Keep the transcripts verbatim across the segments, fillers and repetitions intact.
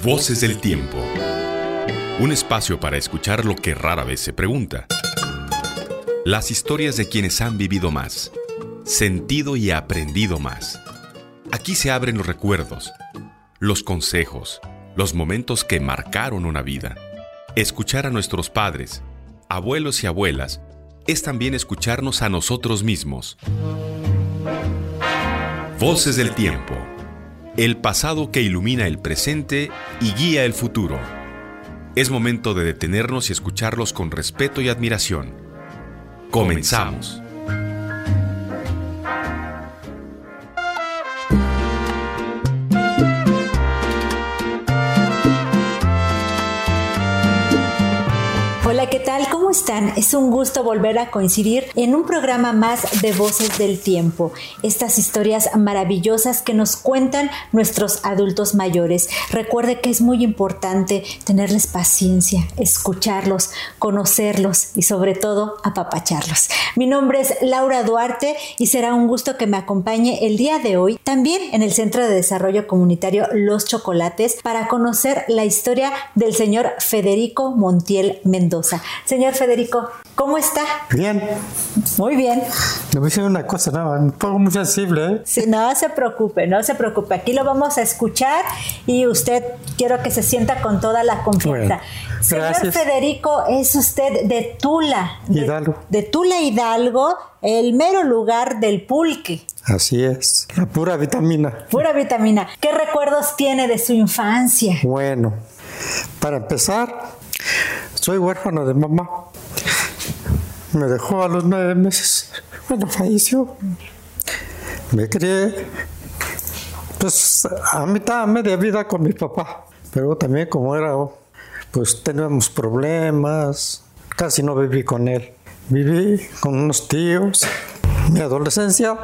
Voces del Tiempo. Un espacio para escuchar lo que rara vez se pregunta. Las historias de quienes han vivido más, sentido y aprendido más. Aquí se abren los recuerdos, los consejos, los momentos que marcaron una vida. Escuchar a nuestros padres, abuelos y abuelas es también escucharnos a nosotros mismos. Voces del Tiempo. El pasado que ilumina el presente y guía el futuro. Es momento de detenernos y escucharlos con respeto y admiración. Comenzamos. Hola, ¿qué tal? ¿Cómo están? Es un gusto volver a coincidir en un programa más de Voces del Tiempo. Estas historias maravillosas que nos cuentan nuestros adultos mayores. Recuerde que es muy importante tenerles paciencia, escucharlos, conocerlos y sobre todo apapacharlos. Mi nombre es Laura Duarte y será un gusto que me acompañe el día de hoy también en el Centro de Desarrollo Comunitario Los Chocolates para conocer la historia del señor Federico Montiel Mendoza. Señor Federico, ¿cómo está? Bien. Muy bien. Le voy a decir una cosa, no, un poco muy sensible, ¿eh? Sí, no se preocupe, no se preocupe. Aquí lo vamos a escuchar y usted quiero que se sienta con toda la confianza. Bueno, señor gracias. Federico, es usted de Tula. De, Hidalgo. De Tula, Hidalgo, el mero lugar del pulque. Así es, la pura vitamina. Pura vitamina. ¿Qué recuerdos tiene de su infancia? Bueno, para empezar, soy huérfano de mamá. Me dejó a los nueve meses. Bueno, falleció. Me crié, pues, a mitad, a media vida con mi papá. Pero también como era, pues, teníamos problemas. Casi no viví con él. Viví con unos tíos. Mi adolescencia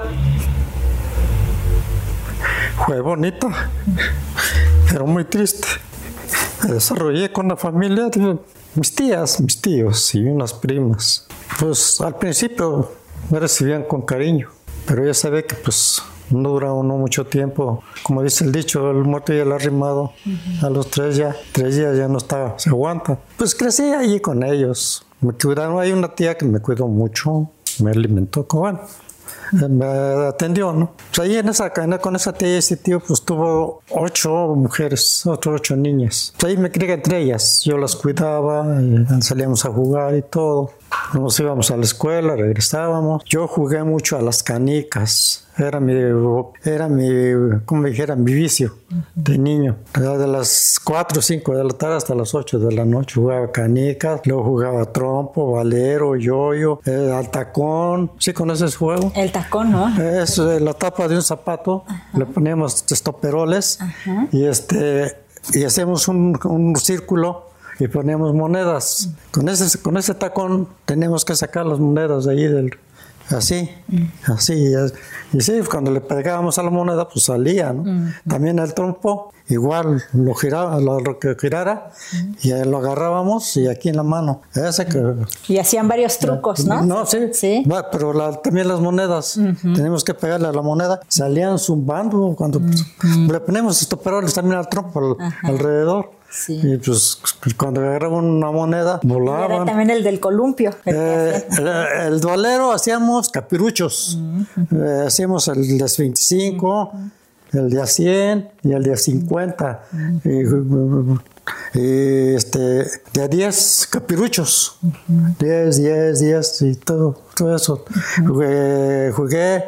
fue bonita, pero muy triste. Me desarrollé con la familia de mis tías, mis tíos y unas primas. Pues al principio me recibían con cariño, pero ya sabía que pues no dura uno mucho tiempo. Como dice el dicho, el muerto y el arrimado, uh-huh. A los tres ya, tres días ya no está, se aguanta. Pues crecí allí con ellos. Me cuidaron, hay una tía que me cuidó mucho, me alimentó, como bueno, me atendió, ¿no? Pues ahí en esa cadena con esa tía y ese tío, pues tuvo ocho mujeres, ocho, ocho niñas. Pues ahí me crié entre ellas, yo las cuidaba, y salíamos a jugar y todo. Nos íbamos a la escuela, regresábamos. Yo jugué mucho a las canicas. Era mi, era mi, como dijera, mi vicio de niño. De las cuatro o cinco de la tarde hasta las ocho de la noche jugaba canicas, luego jugaba trompo, valero, yoyo, eh, al tacón. ¿Sí conoces el juego? El tacón, ¿no? Es eh, la tapa de un zapato, ajá. Le poníamos estoperoles, ajá. y este y hacemos un, un círculo y poníamos monedas. Uh-huh. Con ese, con ese tacón teníamos que sacar las monedas de ahí del... Así, uh-huh. así. Y, y sí, cuando le pegábamos a la moneda, pues salía, ¿no? Uh-huh. También el trompo, igual lo giraba, lo, lo que girara, uh-huh. y lo agarrábamos y aquí en la mano. Ese que, y hacían varios trucos, ¿no? No, sí. ¿Sí? Va, pero la, también las monedas, uh-huh. Teníamos que pegarle a la moneda, salían zumbando cuando uh-huh. pues, le ponemos estoperoles también al trompo al, uh-huh. alrededor. Sí. Y pues cuando agarraban una moneda, volaban. Era también el del columpio. El, eh, el, el dualero hacíamos capiruchos. Uh-huh. Eh, hacíamos el de veinticinco, uh-huh. El de cien y el de cincuenta. Uh-huh. Y, y este, de diez capiruchos. Uh-huh. diez, diez, diez y todo, todo eso. Uh-huh. Jugué, jugué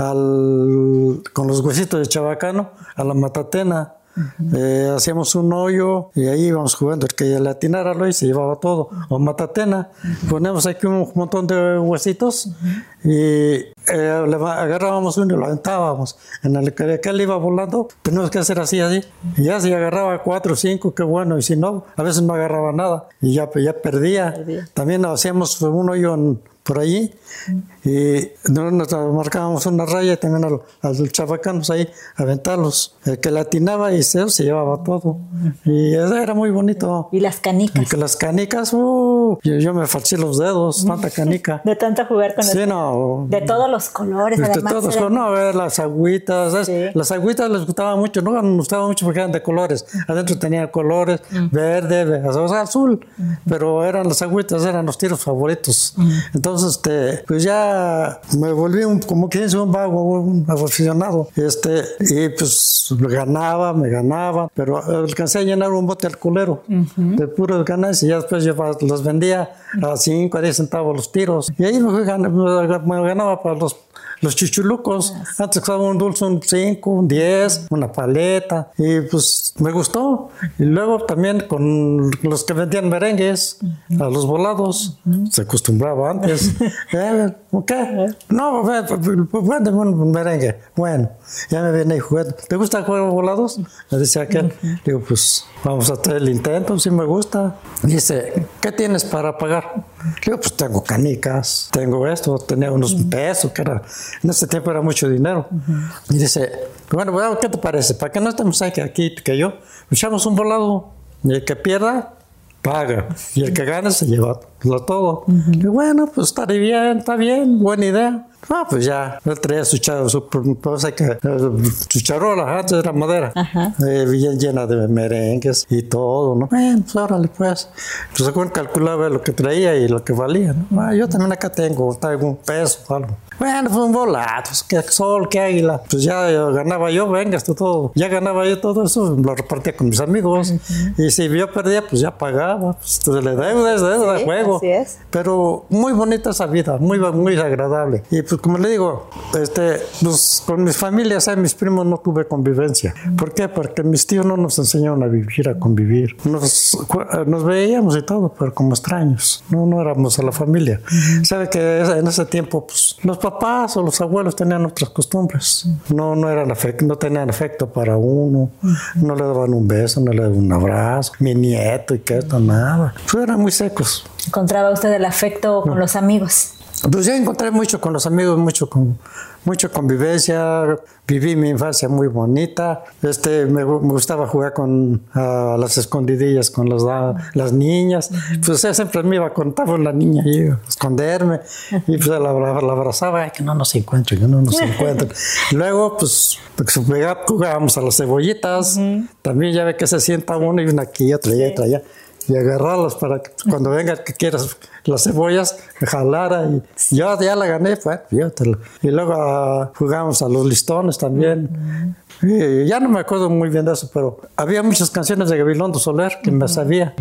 al, con los huesitos de chabacano a la matatena. Uh-huh. Eh, hacíamos un hoyo y ahí íbamos jugando. El que le atinara lo y se llevaba todo. O matatena, uh-huh. Ponemos aquí un montón de huesitos, uh-huh. Y eh, le agarrábamos uno y lo aventábamos. En el que aquel iba volando, teníamos que hacer así, así. Y ya si agarraba cuatro o cinco, qué bueno. Y si no, a veces no agarraba nada y ya, ya perdía. perdía. También hacíamos un hoyo en, por allí, y nos marcábamos una raya también al, al chavacanos ahí, aventarlos. El que latinaba y se, se llevaba todo. Y eso era muy bonito. Y las canicas. Y que las canicas, uh, yo, yo me falché los dedos, tanta canica. De tanto jugar con Sí, el... no. De todos los colores, De además. todos, eran... no, a ver, las agüitas, ¿sabes? Sí. Las agüitas les gustaba mucho, no nos gustaba mucho porque eran de colores. Adentro tenían colores, uh-huh. verde, verde, o sea, azul, uh-huh. pero eran las agüitas, eran los tiros favoritos. Uh-huh. Entonces, este, pues ya me volví un, como que dice, un vago, un aficionado. Este, y pues ganaba, me ganaba, pero alcancé a llenar un bote alcoholero uh-huh. de puros ganas y ya después yo los vendía a cinco, a diez centavos los tiros. Y ahí me, me ganaba para los Los chuchulucos, yes. Antes costaba un dulce un cinco, un diez, una paleta, y pues me gustó. Y luego también con los que vendían merengues, uh-huh. a los volados, uh-huh. se acostumbraba antes. eh, ¿Qué? No, véndeme un merengue. Bueno, ya me viene jugando. ¿Te gusta jugar volados? Me decía aquel. Uh-huh. Digo, pues vamos a hacer el intento, si me gusta. Dice, ¿qué tienes para pagar? Digo, pues tengo canicas, tengo esto, tenía unos uh-huh. pesos, que era, en ese tiempo era mucho dinero. Uh-huh. Y dice, bueno, bueno, ¿qué te parece? Para que no estemos aquí, aquí que yo, echamos un volado, y el que pierda, paga, y el que gane se lleva todo. Uh-huh. Y bueno, pues está bien, está bien, buena idea. Ah, pues ya, él traía su, cha, su, cosa que, su charola, antes era madera, eh, bien llena de merengues y todo, ¿no? Bueno, pues órale, pues. Pues según calculaba lo que traía y lo que valía, ¿no? Ah, yo también acá tengo, traigo un peso o algo. Bueno, fue un volado, pues, qué sol, qué águila. Pues ya ganaba yo, venga, esto todo. Ya ganaba yo todo eso, lo repartía con mis amigos. Uh-huh. Y si yo perdía, pues ya pagaba. Pues le deuda, es deuda, sí, juego. Así es. Pero muy bonita esa vida, muy, muy agradable. Y pues como le digo, este, pues, con mis familias, ¿sabes? Mis primos no tuve convivencia. ¿Por qué? Porque mis tíos no nos enseñaron a vivir, a convivir. Nos, nos veíamos y todo, pero como extraños. No, no éramos a la familia. Uh-huh. ¿Sabe que en ese tiempo, pues, los papás o los abuelos tenían otras costumbres. No, no, eran afecto, no tenían afecto para uno. Uh-huh. No le daban un beso, no le daban un abrazo. Mi nieto y que esto, nada. Pues eran muy secos. ¿Encontraba usted el afecto con no. los amigos? Pues yo encontré mucho con los amigos, mucho con mucha convivencia. Viví mi infancia muy bonita. Este, me, me gustaba jugar con uh, las escondidillas con las, uh, las niñas. Uh-huh. Pues yo siempre me iba a contar con la niña y a esconderme. Uh-huh. Y pues la, la, la abrazaba, ay, que no nos encuentren, que no nos encuentren. Luego, pues, pues jugábamos a las cebollitas. Uh-huh. También ya ve que se sienta uno y una aquí, otra allá, otra allá. Y agarrarlas para que cuando venga el que quieras las cebollas, jalara. Y yo ya la gané, pues, yo te lo. Y luego uh, jugamos a los listones también. Uh-huh. Y ya no me acuerdo muy bien de eso, pero había muchas canciones de Gabilondo Soler que uh-huh. me sabía.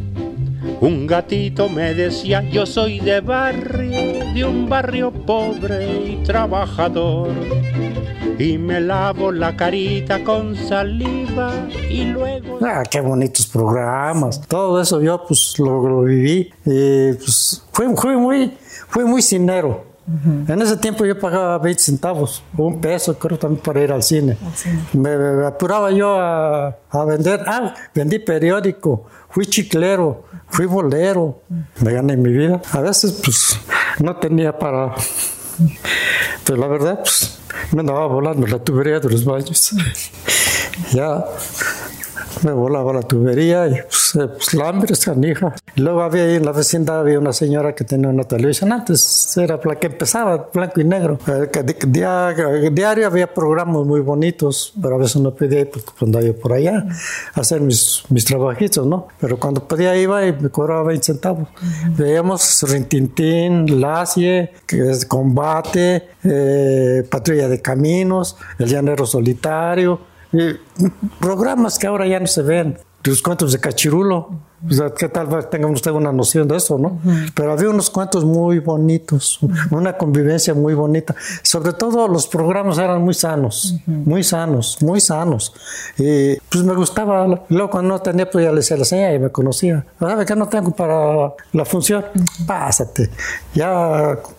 Un gatito me decía, yo soy de barrio, de un barrio pobre y trabajador. Y me lavo la carita con saliva y luego... Ah, qué bonitos programas. Todo eso yo pues lo, lo viví. Y pues fue, fue muy, fue muy cinero. Uh-huh. En ese tiempo yo pagaba veinte centavos, un peso creo también para ir al cine. Sí. Me, me apuraba yo a, a vender. Ah, vendí periódico, fui chiclero, fui bolero. Uh-huh. Me gané mi vida. A veces pues no tenía para... Pero la verdad pues... me andaba volando la tubería de los baños. Ya me volaba la tubería y pues, pues la hambre es canija. Y luego había ahí en la vecindad había una señora que tenía una televisión. Antes era la que empezaba, blanco y negro. Diario, diario había programas muy bonitos, pero a veces no podía ir porque andaba yo por allá a hacer mis, mis trabajitos, ¿no? Pero cuando podía iba y me cobraba veinte centavos. Uh-huh. Veíamos Rintintín, Lacie, que es Combate, eh, Patrulla de Caminos, El Llanero Solitario. Y programas que ahora ya no se ven, los cuentos de Cachirulo, o sea, que tal vez tengan usted una noción de eso, ¿no? Uh-huh. Pero había unos cuentos muy bonitos, uh-huh. una convivencia muy bonita. Sobre todo los programas eran muy sanos, uh-huh. muy sanos, muy sanos. Y pues me gustaba. Luego cuando no tenía, pues ya le decía a la señora y me conocía. ¿Sabe que no tengo para la función? Uh-huh. Pásate. Ya...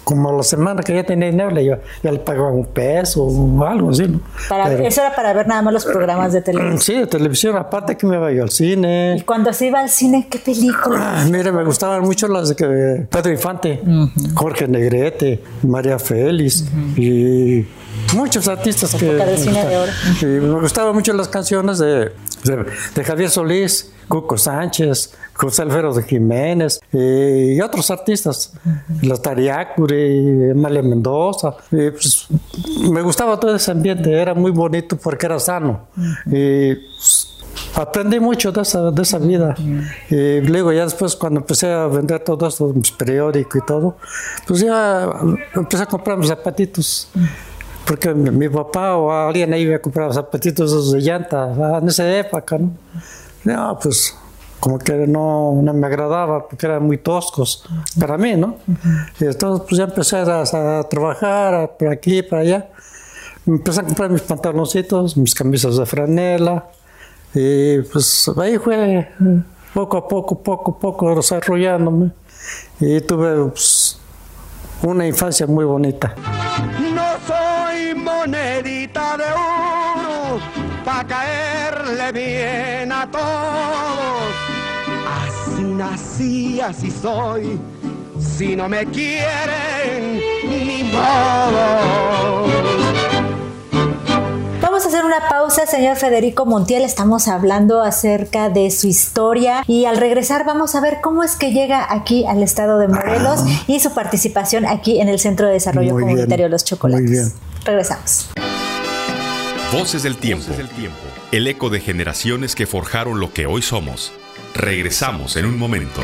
como a la semana que ya tenía dinero, ya, ya le pagaba un peso o algo así, ¿no? Para, Pero, ¿eso era para ver nada más los programas de televisión? Sí, de televisión, aparte que me iba yo al cine. ¿Y cuando se iba al cine, qué películas? Ah, mire, me gustaban mucho las de Pedro Infante, uh-huh. Jorge Negrete, María Félix uh-huh. y muchos artistas que... de cine de oro. Y me gustaban mucho las canciones de, de, de Javier Solís, Cuco Sánchez, José Alfredo de Jiménez y, y otros artistas, uh-huh. Los Tariacuri, Emalia Mendoza. Y, pues, me gustaba todo ese ambiente, era muy bonito porque era sano. Uh-huh. Y pues, aprendí mucho de esa, de esa vida. Uh-huh. Y luego ya después cuando empecé a vender todo esto, mis periódicos y todo, pues ya empecé a comprar mis zapatitos. Uh-huh. Porque mi, mi papá o alguien ahí me compraba zapatitos de llanta en esa época, ¿no? No, pues como que no, no me agradaba porque eran muy toscos para mí, ¿no? Uh-huh. Y entonces pues ya empecé a, a trabajar a, por aquí, por allá. Me empecé a comprar mis pantaloncitos, mis camisas de franela. Y pues ahí fue poco a poco, poco a poco desarrollándome. Y tuve pues, una infancia muy bonita. No soy monedita de oro pa' caerle bien a todos. Así nací, así soy. Si no me quieren, ni modo. Vamos a hacer una pausa, señor Federico Montiel. Estamos hablando acerca de su historia y al regresar vamos a ver cómo es que llega aquí al estado de Morelos ah. y su participación aquí en el Centro de Desarrollo Muy Comunitario bien. Los Chocolates. Muy bien. Regresamos. Voces del tiempo. Voces del tiempo. El eco de generaciones que forjaron lo que hoy somos. Regresamos en un momento.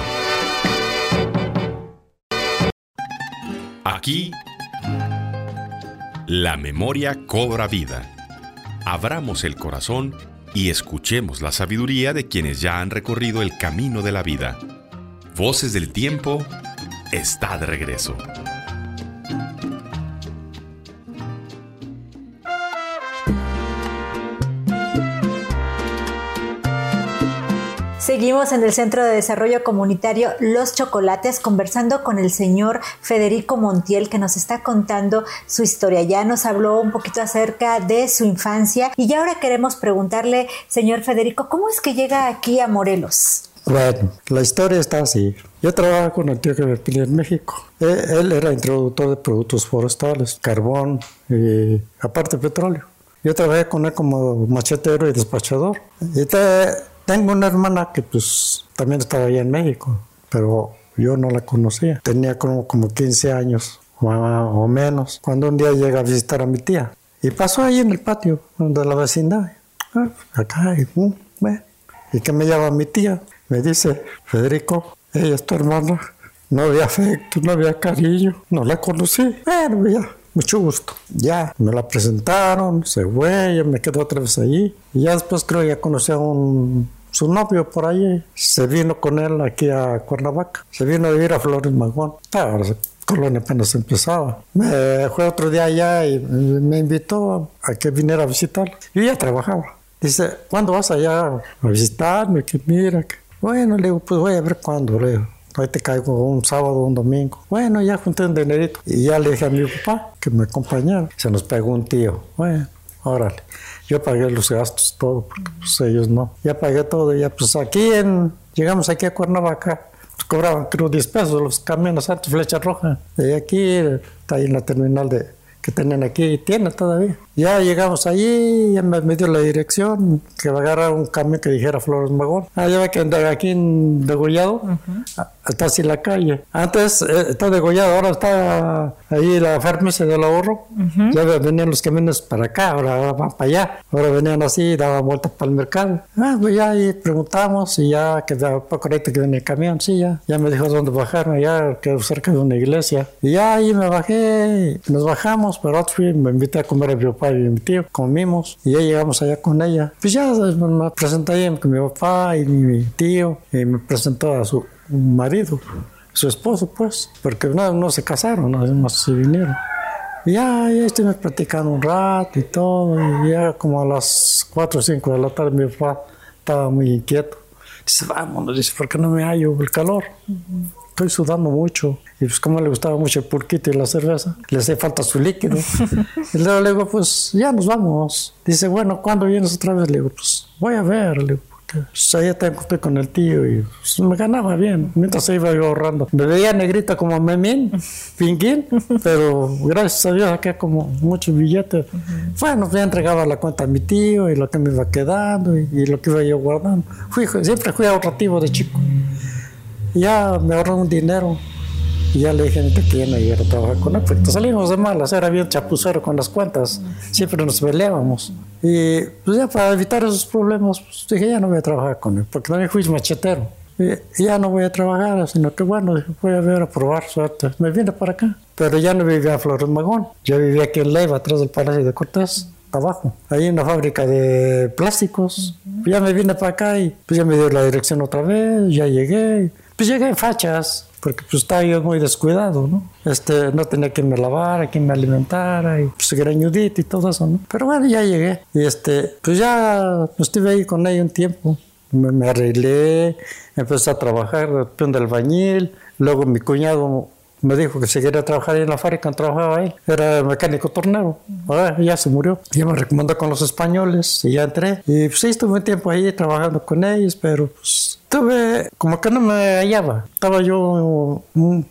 Aquí, la memoria cobra vida. Abramos el corazón y escuchemos la sabiduría de quienes ya han recorrido el camino de la vida. Voces del tiempo está de regreso. Seguimos en el Centro de Desarrollo Comunitario Los Chocolates conversando con el señor Federico Montiel, que nos está contando su historia. Ya nos habló un poquito acerca de su infancia y ya ahora queremos preguntarle, señor Federico, ¿cómo es que llega aquí a Morelos? Bueno, la historia está así. Yo trabajaba con el tío que me peleé en México. Él era introductor de productos forestales, carbón y aparte petróleo. Yo trabajé con él como machetero y despachador. Y te, tengo una hermana que pues también estaba allá en México, pero yo no la conocía. Tenía como, como quince años o, o menos, cuando un día llega a visitar a mi tía. Y pasó ahí en el patio de la vecindad. Ah, acá, y, uh, bueno. ¿Y qué me llama mi tía? Me dice, Federico, ella es tu hermana. No había afecto, no había cariño. No la conocí. Bueno, ya, mucho gusto. Ya, me la presentaron, se fue, yo me quedé otra vez allí. Y ya después creo que ya conocí a un, su novio por ahí. Se vino con él aquí a Cuernavaca. Se vino a vivir a Flores Magón. Ahora la colonia apenas empezaba. Me fue otro día allá y me invitó a que viniera a visitarlo. Yo ya trabajaba. Dice, ¿cuándo vas allá a visitarme? Que mira, que... Bueno, le digo, pues voy a ver cuándo, le digo. Ahí te caigo un sábado o un domingo. Bueno, ya junté un dinerito. Y ya le dije a mi papá que me acompañara. Se nos pegó un tío. Bueno, órale. Yo pagué los gastos, todo, porque pues ellos no. Ya pagué todo. Ya pues aquí en... Llegamos aquí a Cuernavaca. Pues, cobraban creo diez pesos los camiones antes, Flecha Roja. Y aquí está ahí en la terminal de... que tenían aquí, tiene todavía. Ya llegamos allí, ya me, me dio la dirección, que va a agarrar un camión que dijera Flores Magón. Ah, ya ve que aquí en Degollado, uh-huh. Está así la calle. Antes eh, está Degollado, ahora está ahí la farmacia del ahorro. Uh-huh. Ya venían los camiones para acá, ahora, ahora van para allá. Ahora venían así, daban vueltas para el mercado. Ah, pues ya ahí preguntamos y ya, que da poco ahorita que viene el camión, sí, ya. Ya me dijo dónde bajarme, ya quedó cerca de una iglesia. Y ya ahí me bajé, nos bajamos, pero otro fui, me invité a comer a mi papá y mi tío, comimos y ya llegamos allá con ella. Pues ya me presenté ahí con mi papá y mi tío y me presentó a su marido, su esposo pues, porque no, no se casaron, no, no se vinieron. Y ya, ya estuvimos platicando un rato y todo, y ya como a las cuatro o cinco de la tarde mi papá estaba muy inquieto. Dice, vámonos, dice, ¿por qué no me hallo el calor? Uh-huh. estoy sudando mucho. Y pues como le gustaba mucho el pulquito y la cerveza, le hacía falta su líquido. Y luego le digo, pues ya nos vamos. Dice, bueno, ¿cuándo vienes otra vez? Le digo, pues voy a ver. Le digo, porque pues, allá tengo que con el tío y pues, me ganaba bien. Mientras se iba yo ahorrando. Me veía negrita como Memín, Pinguín, pero gracias a Dios acá como muchos billetes. Uh-huh. Bueno, ya entregaba la cuenta a mi tío y lo que me iba quedando y, y lo que iba yo guardando. Fui, siempre fui ahorrativo de chico. Y ya me ahorré un dinero. Y ya le dije a mi tío que ya no iba a trabajar con él, porque salimos de malas, era bien chapucero con las cuentas, siempre nos peleábamos. Y pues ya para evitar esos problemas, pues dije, ya no voy a trabajar con él, porque también fui machetero. Y, y ya no voy a trabajar, sino que bueno, dije, voy a ver, a probar suerte. Me vine para acá, pero ya no vivía en Flores Magón, yo vivía aquí en Leiva, atrás del Palacio de Cortés, abajo. Ahí en una fábrica de plásticos. Uh-huh. Ya me vine para acá y pues ya me dio la dirección otra vez, ya llegué. Pues llegué en fachas. Porque pues estaba yo muy descuidado, ¿no? Este, no tenía quien me lavara, quien me alimentara, y pues greñudito y todo eso, ¿no? Pero bueno, ya llegué. Y este, pues ya estuve ahí con ella un tiempo. Me, me arreglé, empecé a trabajar de peón de albañil. Luego mi cuñado me dijo que si quería trabajar ahí en la fábrica, trabajaba ahí. Era mecánico tornero. Ahora ya se murió. Ya me recomendó con los españoles y ya entré. Y pues sí, estuve un tiempo ahí trabajando con ellos, pero pues estuve como que no me hallaba. Estaba yo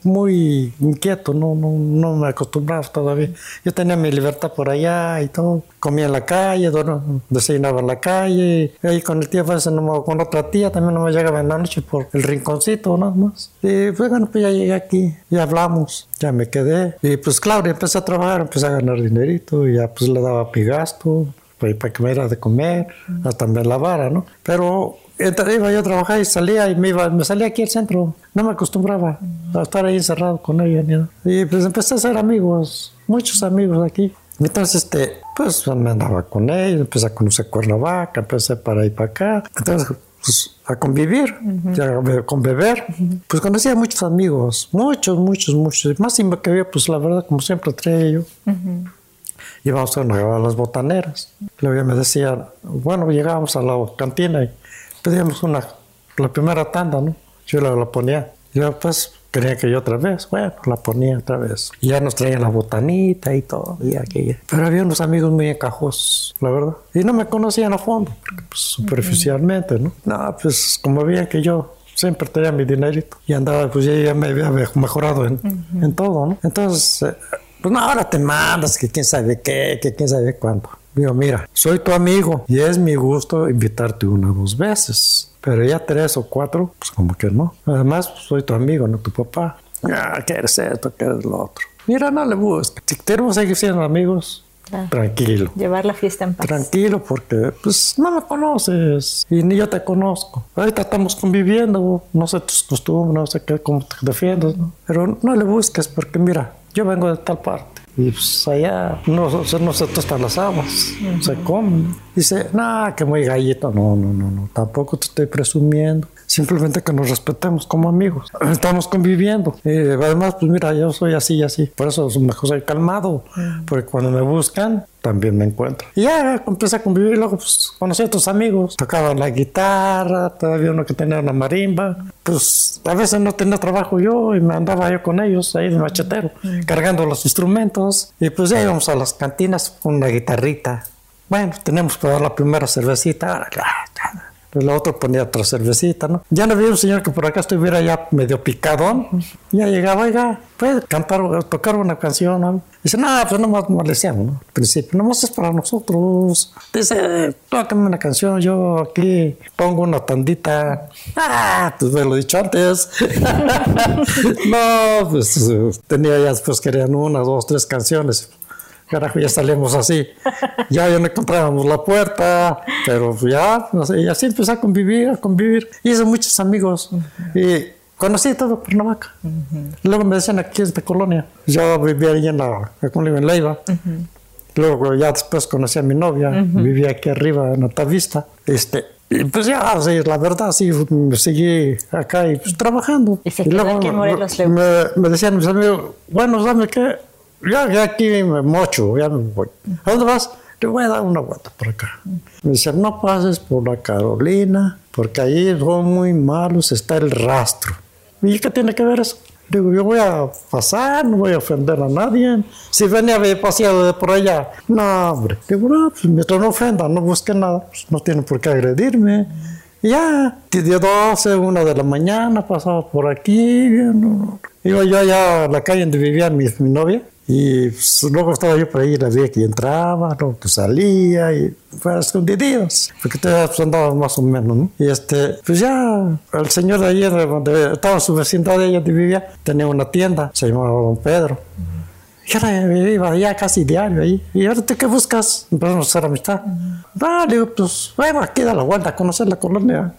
muy inquieto, no, no, no me acostumbraba todavía. Yo tenía mi libertad por allá y todo. Comía en la calle, desayunaba en la calle. Y ahí con el tío, pues, no, con otra tía también no me llegaba en la noche por el rinconcito, nada más. Y pues bueno, pues ya llegué aquí, ya hablamos, ya me quedé. Y pues claro, empecé a trabajar, empecé a ganar dinerito y ya pues le daba mi gasto para, para que me diera de comer, hasta me lavara, ¿no? Pero entonces iba yo a trabajar y salía y me iba, me salía aquí al centro. No me acostumbraba a estar ahí encerrado con ella ni nada. Y pues empecé a hacer amigos, muchos amigos aquí. Entonces, este, pues me andaba con ellos, empecé a conocer Cuernavaca, empecé para ir para acá. Entonces, pues a convivir, uh-huh. ya, con beber. Uh-huh. Pues conocía a muchos amigos, muchos, muchos, muchos. Más que había, pues la verdad, como siempre traía yo. Uh-huh. Íbamos a, a las botaneras. Luego me decían, bueno, llegábamos a la cantina y pedíamos una, la primera tanda, ¿no? Yo la, la ponía. Yo pues quería que yo otra vez, bueno, la ponía otra vez. Y ya nos traían la botanita y todo, y aquello. Pero había unos amigos muy encajosos, la verdad. Y no me conocían a fondo, porque pues superficialmente, ¿no? No, pues como veían que yo siempre tenía mi dinerito y andaba, pues ya, ya me había mejorado en, uh-huh. en todo, ¿no? Entonces, eh, pues no, ahora te mandas, que quién sabe qué, que quién sabe cuándo. Digo, mira, soy tu amigo y es mi gusto invitarte una o dos veces. Pero ya tres o cuatro, pues como que no. Además, pues, soy tu amigo, no tu papá. Ah, ¿qué eres esto? ¿Qué eres lo otro? Mira, no le busques. Si queremos seguir siendo amigos, claro. Tranquilo. Llevar la fiesta en paz. Tranquilo, porque pues no me conoces y ni yo te conozco. Ahorita estamos conviviendo, no sé tus costumbres, no sé qué, cómo te defiendes, ¿no? Pero no le busques porque mira, yo vengo de tal parte. Y pues allá no, no se tostan las habas, uh-huh. se comen. Dice, no, que muy gallito. No, no, no, no, tampoco te estoy presumiendo. Simplemente que nos respetemos como amigos. Estamos conviviendo. Y además, pues mira, yo soy así y así. Por eso mejor soy calmado. Uh-huh. Porque cuando me buscan, también me encuentro. Y ya empecé a convivir. Luego, pues, conocí a otros amigos. Tocaban la guitarra. Todavía uno que tenía una marimba. Pues, a veces no tenía trabajo yo. Y me andaba yo con ellos ahí de machetero. Uh-huh. Cargando los instrumentos. Y pues ya íbamos a las cantinas con una guitarrita. Bueno, tenemos que dar la primera cervecita. El otro ponía otra cervecita, ¿no? Ya no había un señor que por acá estuviera ya medio picadón. Ya llegaba, oiga, ¿puede cantar o tocar una canción, ¿no? Dice, no, pues nomás molestamos, ¿no? Al principio, nomás es para nosotros. Dice, tócame una canción, yo aquí pongo una tandita. Ah, pues me lo he dicho antes. No, pues tenía ya, después querían una, dos, tres canciones. Carajo, ya salimos así. Ya, ya no encontrábamos la puerta, pero ya, no sé, y así empecé a convivir, a convivir. Hice muchos amigos uh-huh. y conocí todo Cuernavaca. Uh-huh. Luego me decían aquí es de colonia. Yo vivía ahí en la, en Leiva. Uh-huh. Luego ya después conocí a mi novia, uh-huh. vivía aquí arriba en Altavista. Este, y pues ya, sí, la verdad, sí, me seguí acá y pues trabajando. Y se y quedó luego aquí en Morelos. Me, me decían mis amigos, bueno, ¿sabes qué? Ya, ya aquí me mocho, ya me voy. ¿A dónde vas? Te voy a dar una vuelta por acá. Me dicen, no pases por la Carolina, porque ahí son muy malos, está el rastro. ¿Y qué tiene que ver eso? Digo, yo voy a pasar, no voy a ofender a nadie. Si venía a haber paseado de por allá, no, hombre. Digo, no, pues mientras no ofenda, no busque nada, pues no tienen por qué agredirme. Y ya, de doce, una de la mañana, pasaba por aquí. No. Iba yo allá a la calle donde vivía mi, mi novia. Y pues, luego estaba yo por ahí, la vi que entraba, luego que salía, y fue escondiditos, porque todavía pues, andaba más o menos, ¿no? Y este, pues ya, el señor de ayer, donde estaba en su vecindad de ella, donde vivía, tenía una tienda, se llamaba Don Pedro. Y ahora iba ya casi diario ahí. ¿Y ahora tú qué buscas? Empezamos a hacer amistad. Ah, le digo, pues, bueno, aquí da la vuelta a conocer la colonia.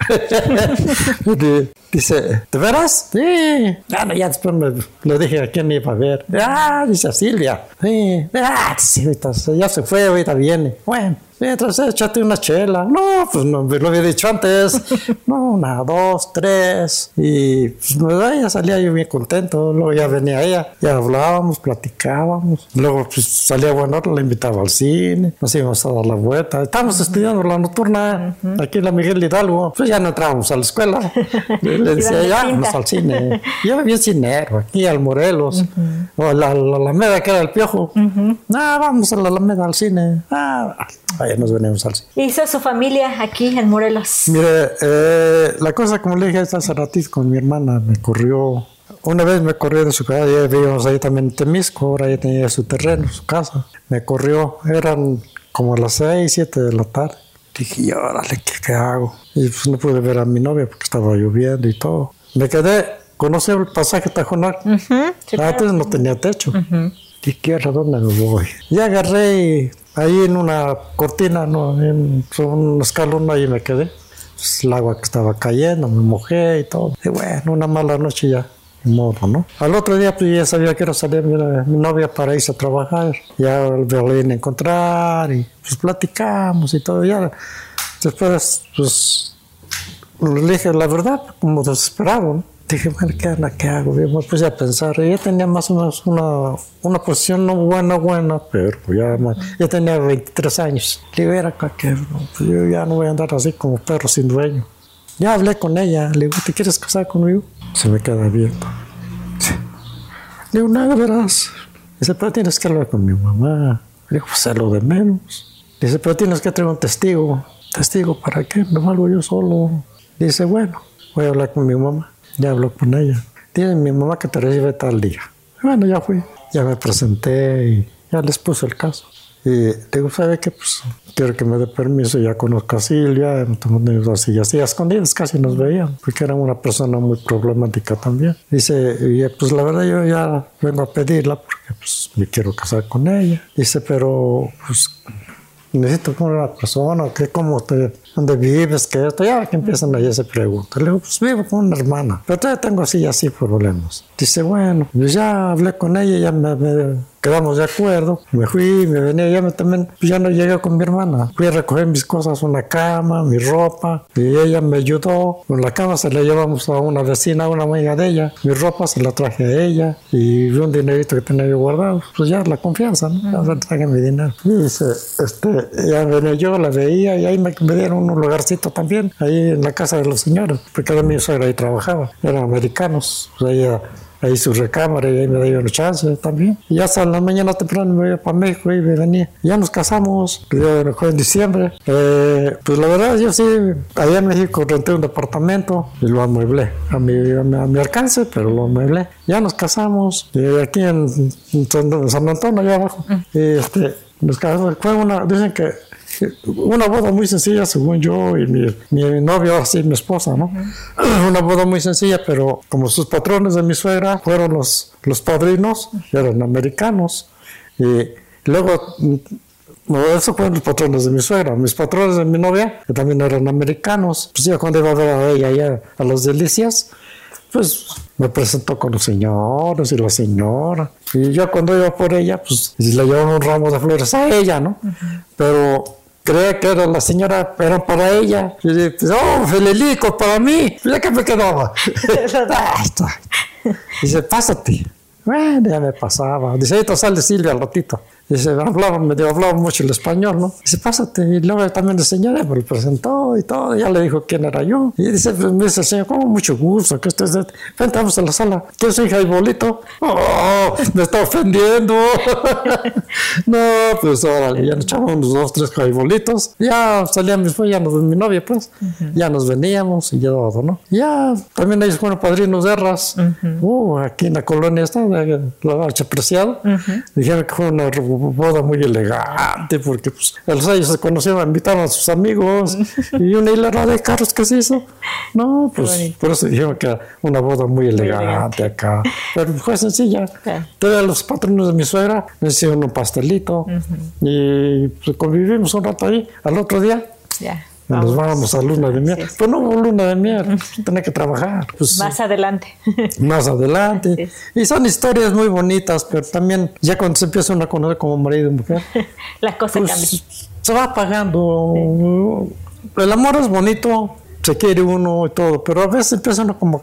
Dice, ¿de veras? Sí. Bueno, ya después me, le dije a quién iba a ver. Ah, dice a Silvia. Sí. Ah, sí, ahorita, ya se fue, ahorita viene. Bueno. Mientras échate una chela. No, pues no, me lo había dicho antes. No, una, dos, tres. Y pues ya salía yo bien contento. Luego ya venía ella, ya hablábamos, platicábamos. Luego pues salía bueno, la invitaba al cine. Nos íbamos a dar la vuelta. Estábamos estudiando la nocturna uh-huh. aquí en la Miguel Hidalgo. Pues ya no entrábamos a la escuela. Le decía, ya, vamos al cine. Yo vivía en Cinero, aquí al Morelos. Uh-huh. O la, la Alameda, que era el Piojo. Uh-huh. Ah, vamos a la Alameda al cine. Ah, allá nos venimos al cine. ¿Hizo su familia aquí en Morelos? Mire, eh, la cosa, como le dije hace ratito con mi hermana, me corrió. Una vez me corrió de su casa, ya vivíamos ahí también en Temisco, ahora ya tenía su terreno, su casa. Me corrió, eran como las seis, siete de la tarde. Dije, órale, ¿qué, ¿qué hago? Y pues no pude ver a mi novia porque estaba lloviendo y todo. Me quedé, conocí el pasaje Tajonar. Uh-huh, sí, claro. Antes no tenía techo. Uh-huh. Dije, ¿a dónde me voy? Y agarré y ahí en una cortina, no, en un escalón, ahí me quedé. Pues el agua que estaba cayendo, me mojé y todo. Y bueno, una mala noche ya, de modo, ¿no? Al otro día pues ya sabía que era salir mi, mi novia para irse a trabajar. Ya volví a encontrar y pues platicamos y todo. Ya después, pues, le dije la verdad, como desesperado, ¿no? Dije, bueno, ¿qué, ¿qué hago? Y me puse a pensar. Y ya tenía más o menos una, una posición no buena, buena, pero ya, ya tenía veintitrés años. Le digo, era que pues yo ya no voy a andar así como perro sin dueño. Ya hablé con ella. Le digo, ¿te quieres casar conmigo? Se me queda viendo. Sí. Le digo, nada, verás. Dice, pero tienes que hablar con mi mamá. Le digo, pues es lo de menos. Dice, pero tienes que traer un testigo. ¿Testigo para qué? No valgo yo solo. Dice, bueno, voy a hablar con mi mamá. Ya habló con ella. Tiene mi mamá que te recibe tal día. Bueno, ya fui. Ya me presenté y ya les puse el caso. Y digo, ¿sabe qué? Pues quiero que me dé permiso. Ya conozco a Silvia. Entonces, así, así a escondidas casi nos veían. Porque era una persona muy problemática también. Dice, y pues la verdad yo ya vengo a pedirla porque pues me quiero casar con ella. Dice, pero pues necesito con una persona, que cómo te, dónde vives, que esto, ya que empiezan ahí se preguntan. Le digo, pues vivo con una hermana, pero todavía tengo así y así problemas. Dice, bueno, yo ya hablé con ella, ya me, me quedamos de acuerdo, me fui, me venía, ya me, también, pues ya no llegué con mi hermana. Fui a recoger mis cosas, una cama, mi ropa, y ella me ayudó. Con la cama se la llevamos a una vecina, a una amiga de ella, mi ropa se la traje a ella, y un dinerito que tenía yo guardado, pues ya la confianza, ¿no? Ya le traje mi dinero. Y dice, este, ya venía yo, la veía, y ahí me, me dieron un lugarcito también, ahí en la casa de los señores, porque era mi suegra ahí trabajaba, eran americanos, pues ahí, ahí su recámara, y ahí me dieron chance también. Y ya hasta la mañana temprano me iba para México y me venía. Ya nos casamos, yo fue en diciembre. Eh, pues la verdad, yo sí, allá en México renté un departamento y lo amueblé a mi, a mi, a mi alcance, pero lo amueblé. Ya nos casamos, y aquí en, en San Antonio, allá abajo. Y este, nos casamos, fue una, dicen que una boda muy sencilla, según yo y mi, mi novio, así mi esposa, ¿no? Uh-huh. Una boda muy sencilla, pero como sus patrones de mi suegra fueron los, los padrinos, eran americanos. Y luego, no, esos fueron los patrones de mi suegra. Mis patrones de mi novia, que también eran americanos. Pues ya cuando iba a ver a ella allá a las Delicias, pues me presentó con los señores y la señora. Y yo cuando iba por ella, pues le llevaba un ramo de flores a ella, ¿no? Uh-huh. Pero creía que era la señora, eran para ella. Y dije, oh, Felilico, para mí. Ya que me quedaba. Dice, pásate. Bueno, ya me pasaba. Dice, ahorita sale Silvia al ratito. Dice, hablaba, medio hablaba mucho el español, ¿no? Dice, pásate. Y luego también el señor me lo presentó y todo. Ya le dijo quién era yo. Y dice, pues, me dice el señor, con mucho gusto, que usted es de... Vente, vamos a la sala. ¿Quién es su hija Ibolito? ¡Oh! Me está ofendiendo. No, pues órale, ya nos echamos unos dos, tres jaibolitos. Ya salían mis ya nos, mi novia, pues. Uh-huh. Ya nos veníamos y ya todo, ¿no? Ya también ellos fueron padrinos de Erras. Uh-huh. Uh, aquí en la colonia está, la Archipreciado. Uh-huh. Dijeron que fue una boda muy elegante porque pues ellos se conocieron, invitaron a sus amigos y una hilera de carros que se hizo. No, pues por eso dijeron que era una boda muy elegante, muy elegante. Acá. Pero fue sencilla. Okay. Todos los patronos de mi suegra me hicieron un pastelito uh-huh. y pues, convivimos un rato ahí. Al otro día yeah. nos vamos a luna de miel. Sí, sí. Pero no hubo luna de miel, uh-huh. tenía que trabajar. Pues, más adelante. Más adelante. Sí. Y son historias muy bonitas, pero también ya cuando se empieza uno a conocer como marido y mujer, la cosa pues, cambia. Se va apagando. Sí. El amor es bonito, se quiere uno y todo, pero a veces empieza uno como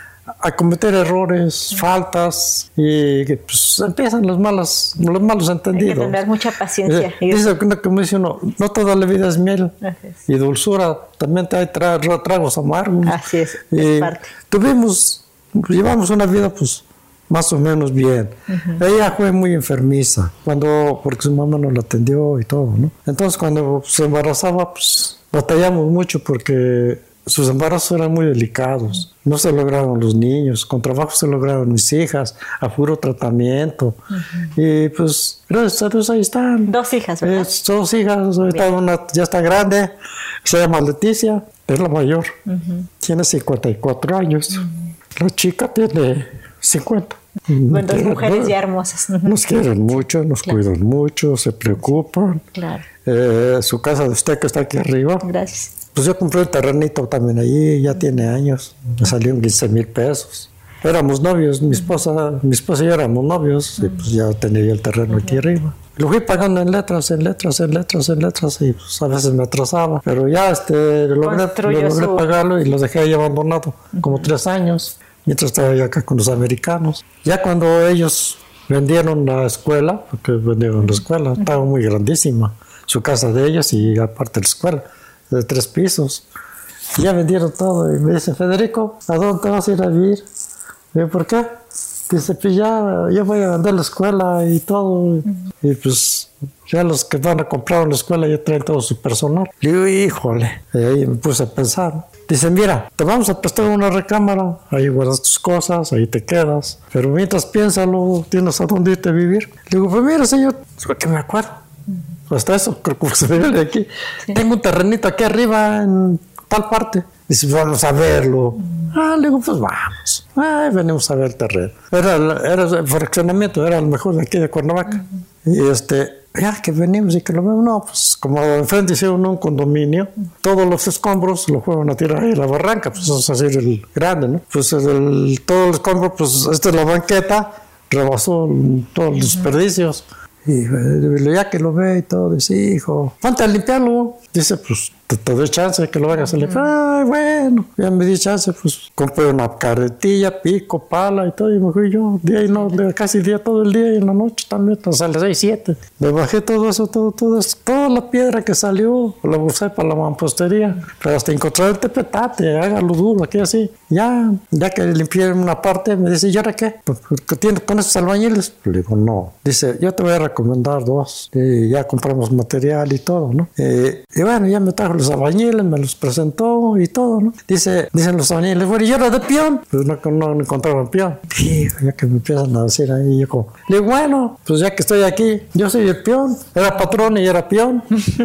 a cometer errores, faltas, y pues empiezan los malos, los malos entendidos. Hay que tener mucha paciencia. Eh, dice que como dice uno, no toda la vida es miel. Es. Y dulzura, también hay tra tragos amargos. Así es, y es parte. Tuvimos, llevamos una vida pues más o menos bien. Uh-huh. Ella fue muy enfermiza, cuando, porque su mamá no la atendió y todo, ¿no? Entonces cuando se embarazaba, pues batallamos mucho porque sus embarazos eran muy delicados. No se lograron los niños, con trabajo se lograron mis hijas, a puro tratamiento. Uh-huh. Y pues, gracias a Dios, ahí están. Dos hijas, ¿verdad? Eh, dos hijas, ahorita una ya está grande, se llama Leticia, es la mayor. Uh-huh. Tiene cincuenta y cuatro años. Uh-huh. La chica tiene cincuenta. Bueno, dos mujeres ya hermosas. Uh-huh. Nos quieren mucho, nos claro. cuidan mucho, se preocupan. Claro. Eh, su casa de usted que está aquí arriba. Gracias. Pues yo compré un terrenito también allí, ya tiene años, me salió en quince mil pesos. Éramos novios, mi esposa, mi esposa y yo éramos novios, y pues ya tenía yo el terreno aquí arriba. Lo fui pagando en letras, en letras, en letras, en letras, y pues a veces me atrasaba. Pero ya este, logré, logré su... pagarlo y lo dejé ahí abandonado, como tres años, mientras estaba yo acá con los americanos. Ya cuando ellos vendieron la escuela, porque vendieron la escuela, estaba muy grandísima, su casa de ellos y aparte la escuela, de tres pisos. Ya vendieron todo y me dice, Federico, ¿a dónde te vas a ir a vivir? Y yo, ¿por qué? Dice, pues ya, yo voy a vender la escuela y todo. Uh-huh. Y pues ya los que van a comprar la escuela ya traen todo su personal. Le digo, híjole. Y ahí me puse a pensar. Dice, mira, te vamos a prestar una recámara, ahí guardas tus cosas, ahí te quedas. Pero mientras piénsalo, tienes a dónde irte a vivir. Le digo, pues mira, señor, que me acuerdo. Hasta eso, creo que se ve de aquí. Sí. Tengo un terrenito aquí arriba en tal parte. Dice, vamos a verlo. Mm. Ah, le digo, pues vamos. Ah, venimos a ver el terreno. Era, era el fraccionamiento, era el mejor de aquí de Cuernavaca. Uh-huh. Y este, ya que venimos y que lo vemos, no, pues como enfrente hicieron un condominio, uh-huh. todos los escombros los fueron a tirar ahí a la barranca, pues eso es así el grande, ¿no? Pues el, todo el escombro, pues esta es la banqueta, rebasó todos los desperdicios. Y ya que lo ve y todo, dice, hijo, ponte a limpiarlo. Dice, pues, te, te doy chance de que lo hagas a limpiar. Ay, bueno, ya me di chance, pues, compré una carretilla, pico, pala y todo, y me fui yo, día y no, casi día todo el día y en la noche también, hasta las seis, siete. Me bajé todo eso, todo, todo eso, toda la piedra que salió, la usé para la mampostería, pero hasta encontrar el tepetate, hágalo duro, aquí así. Ya, ya que limpié una parte, me dice, ¿y ahora qué? ¿Qué tienes con esos albañiles? Le digo, no. Dice, yo te voy a recomendar dos. Y ya compramos material y todo, ¿no? Eh, y bueno, ya me trajo los albañiles, me los presentó y todo, ¿no? Dice, dicen los albañiles, bueno, ¿y yo era de peón? Pues no, no, no encontraron peón. Y ya que me empiezan a decir ahí, yo como, le digo, bueno, pues ya que estoy aquí, yo soy el peón. Era patrón y era peón.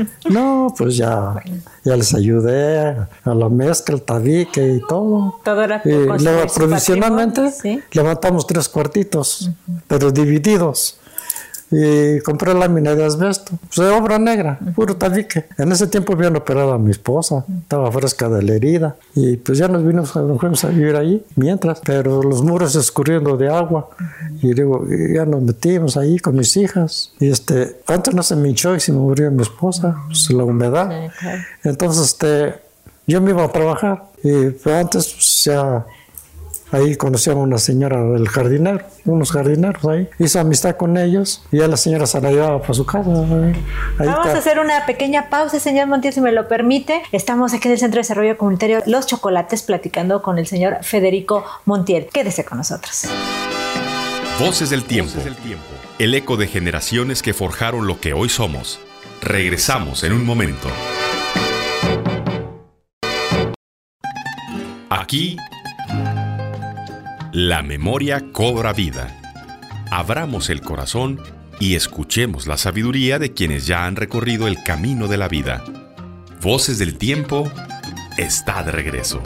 No, pues ya, ya les ayudé a la mezcla, el tabique y todo. Todo era y luego, provisionalmente, ¿sí? Levantamos tres cuartitos, uh-huh. pero divididos. Y compré lámina de asbesto, pues de obra negra, uh-huh. puro tabique. En ese tiempo habían operado a mi esposa, uh-huh. estaba fresca de la herida. Y pues ya nos vinimos, nos fuimos a vivir ahí mientras, pero los muros escurriendo de agua. Uh-huh. Y digo, y ya nos metimos ahí con mis hijas. Y este, antes no se me hinchó y se me murió mi esposa, pues la humedad. Uh-huh. Entonces, este, yo me iba a trabajar. Y pues, antes, pues ya, Ahí conocí a una señora del jardinero, unos jardineros ahí. Hizo amistad con ellos y ya la señora se la llevaba para su casa. Ahí, ahí Vamos está. a hacer una pequeña pausa, señor Montiel, si me lo permite. Estamos aquí en el Centro de Desarrollo Comunitario Los Chocolates platicando con el señor Federico Montiel. Quédese con nosotros. Voces del tiempo. El eco de generaciones que forjaron lo que hoy somos. Regresamos en un momento. Aquí, la memoria cobra vida. Abramos el corazón y escuchemos la sabiduría de quienes ya han recorrido el camino de la vida. Voces del tiempo está de regreso.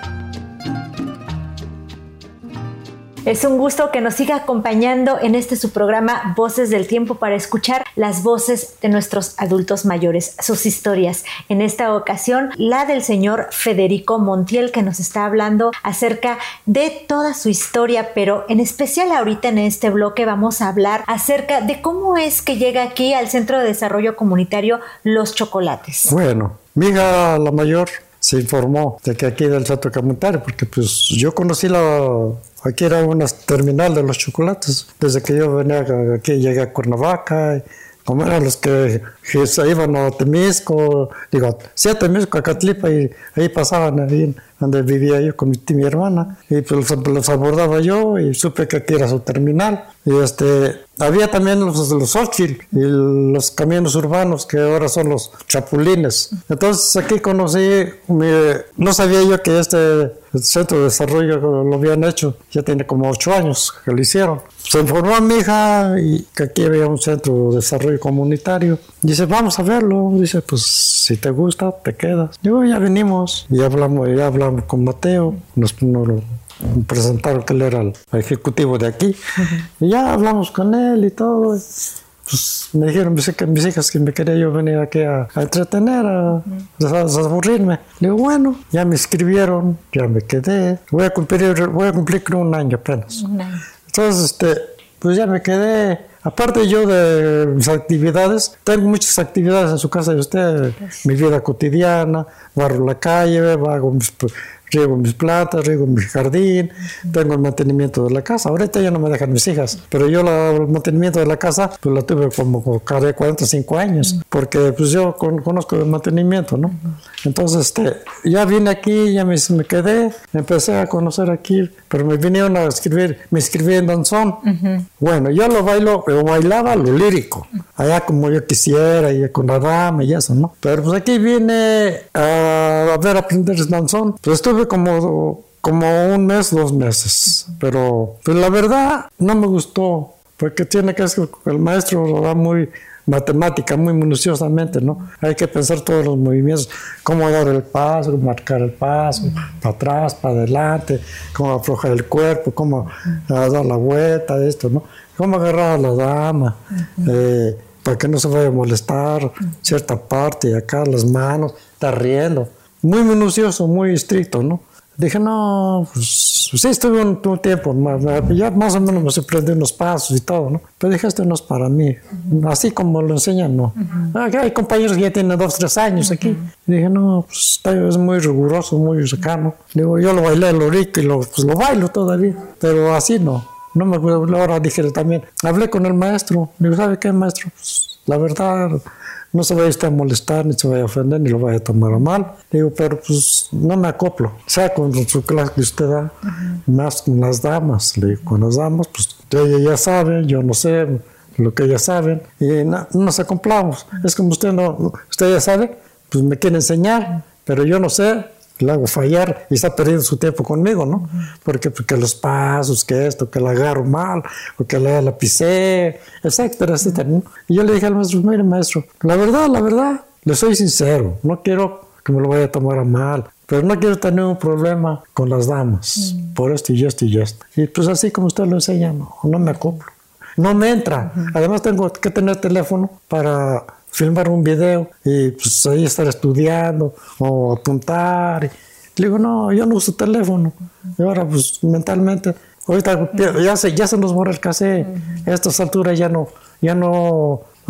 Es un gusto que nos siga acompañando en este su programa Voces del Tiempo para escuchar las voces de nuestros adultos mayores, sus historias. En esta ocasión, la del señor Federico Montiel, que nos está hablando acerca de toda su historia, pero en especial ahorita en este bloque vamos a hablar acerca de cómo es que llega aquí al Centro de Desarrollo Comunitario Los Chocolates. Bueno, mi hija, la mayor, se informó de que aquí del centro comunitario, porque pues yo conocí la... Aquí era una terminal de los chocolates. Desde que yo venía aquí, llegué a Cuernavaca, y como eran los que, que se iban a Temisco, digo, sí a Temisco, a Catlipa, y ahí pasaban, ahí donde vivía yo con mi, mi hermana, y pues los, los abordaba yo, y supe que aquí era su terminal. Y este, había también los, los Xochitl y los camiones urbanos, que ahora son los chapulines. Entonces aquí conocí, mi, no sabía yo que este centro de desarrollo lo habían hecho, ya tiene como ocho años que lo hicieron. Se informó a mi hija y que aquí había un centro de desarrollo comunitario. Dice, vamos a verlo. Dice, pues si te gusta, te quedas. Digo, ya venimos y hablamos, ya hablamos con Mateo, nos, nos presentaron que él era el ejecutivo de aquí. Uh-huh. Y ya hablamos con él y todo. Pues me dijeron mis, mis hijas que me quería yo venir aquí a, a entretener, a, uh-huh. a, a aburrirme. Le digo, bueno, ya me escribieron, ya me quedé. Voy a cumplir, voy a cumplir con un año apenas. Uh-huh. Entonces, este, pues ya me quedé. Aparte yo de mis actividades, tengo muchas actividades en su casa de usted, pues, mi vida cotidiana, barro la calle, hago mis, riego mis plantas, riego mi jardín, uh-huh. tengo el mantenimiento de la casa. Ahorita ya no me dejan mis hijas, pero yo la, el mantenimiento de la casa pues la tuve como de cuarenta y cinco años, uh-huh. porque pues yo con, conozco el mantenimiento, ¿no? Uh-huh. Entonces este, ya vine aquí, ya me, me quedé, empecé a conocer aquí, pero me vinieron a escribir, me inscribí en danzón. Uh-huh. Bueno, yo lo bailo, yo bailaba lo lírico, allá como yo quisiera, y con la dama y eso, ¿no? Pero pues aquí vine a, a ver, a aprender danzón, pues estuve como, como un mes, dos meses, pero pues la verdad no me gustó, porque tiene que ser, el maestro lo da muy matemática, muy minuciosamente, ¿no? Hay que pensar todos los movimientos, cómo dar el paso, marcar el paso, para atrás, para adelante, cómo aflojar el cuerpo, cómo dar la vuelta, esto, ¿no? Cómo agarrar a la dama, uh-huh. eh, para que no se vaya a molestar uh-huh. cierta parte, y acá las manos, está riendo. Muy minucioso, muy estricto, ¿no? Dije, no, pues sí, estuve un, un tiempo, más, ya más o menos me sorprendí unos pasos y todo, ¿no? Pero dije, esto no es para mí, uh-huh. así como lo enseñan, no. Uh-huh. Ah, hay compañeros que ya tienen dos, tres años uh-huh. aquí. Y dije, no, pues es muy riguroso, muy cercano. Digo, yo lo bailé lo rico y lo, pues, lo bailo todavía, pero así no. No me acuerdo, ahora dije también, hablé con el maestro, digo, ¿sabe qué, maestro? Pues, la verdad, no se vaya usted a molestar, ni se vaya a ofender, ni lo vaya a tomar a mal. Digo, pero pues no me acoplo, sea con su clase que usted da, uh-huh. más con las damas. Le digo, con las damas, pues ellas ya saben, yo no sé lo que ellas saben, y no, no nos acoplamos. Uh-huh. Es como usted no, usted ya sabe, pues me quiere enseñar, uh-huh. pero yo no sé. Le hago fallar y está perdiendo su tiempo conmigo, ¿no? Uh-huh. Porque, porque los pasos, que esto, que la agarro mal, o que la, la pisé, etcétera, etcétera. Uh-huh. Y yo le dije al maestro, mire maestro, la verdad, la verdad, le soy sincero, no quiero que me lo vaya a tomar a mal, pero no quiero tener un problema con las damas, uh-huh. por esto y esto y esto. Y pues así como usted lo enseña, no, no me acoplo, no me entra. Uh-huh. Además tengo que tener teléfono para filmar un video y pues ahí estar estudiando o apuntar. Le digo, no, yo no uso teléfono. Y ahora pues mentalmente, ahorita ya se, ya se nos borra el cassette. Uh-huh. A estas alturas ya no, ya no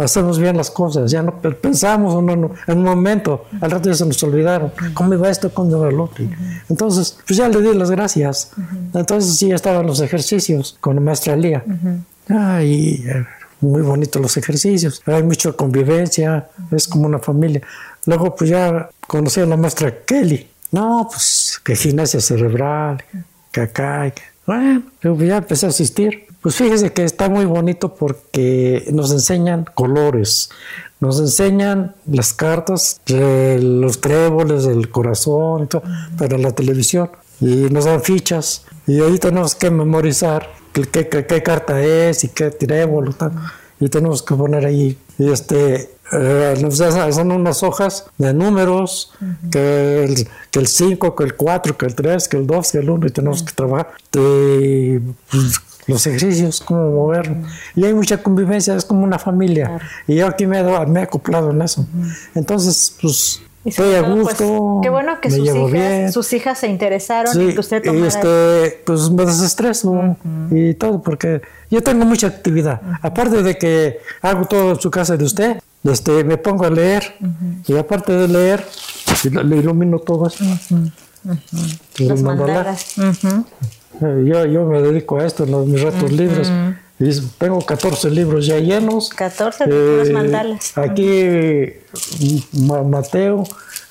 hacemos bien las cosas, ya no pensamos en un, en un momento, al rato ya se nos olvidaron, ¿cómo iba esto, cómo iba el otro? Entonces, pues ya le di las gracias. Entonces sí estaban los ejercicios con la maestra Lía. Ay, muy bonitos los ejercicios, hay mucha convivencia, es como una familia. Luego pues ya conocí a la maestra Kelly. No, pues que gimnasia cerebral, que acá, que... bueno, luego ya empecé a asistir. Pues fíjese que está muy bonito porque nos enseñan colores, nos enseñan las cartas, de los tréboles, del corazón, y todo, para la televisión, y nos dan fichas, y ahí tenemos que memorizar qué, qué, qué, qué carta es y qué trébol, tal, y tenemos que poner ahí, y este, eh, nos hacen unas hojas de números, uh-huh. que el que el cinco, que el cuatro, que el tres, que el dos, que el uno, y tenemos uh-huh. que trabajar. Y, pues, los ejercicios, cómo movernos. Uh-huh. Y hay mucha convivencia, es como una familia. Claro. Y yo aquí me he, me he acoplado en eso. Uh-huh. Entonces, pues, estoy a gusto. Pues, qué bueno que sus hijas, sus hijas se interesaron sí, y que usted tomara. Y este, pues me desestreso uh-huh. y todo, porque yo tengo mucha actividad. Uh-huh. Aparte de que hago todo en su casa de usted, este, me pongo a leer. Uh-huh. Y aparte de leer, le ilumino todo eso. Uh-huh. Uh-huh. Las mandalas. Uh-huh. Yo, yo me dedico a esto en los, mis ratos uh-huh. libres. Y tengo catorce libros ya llenos. catorce de eh, mandalas. Aquí uh-huh. Mateo,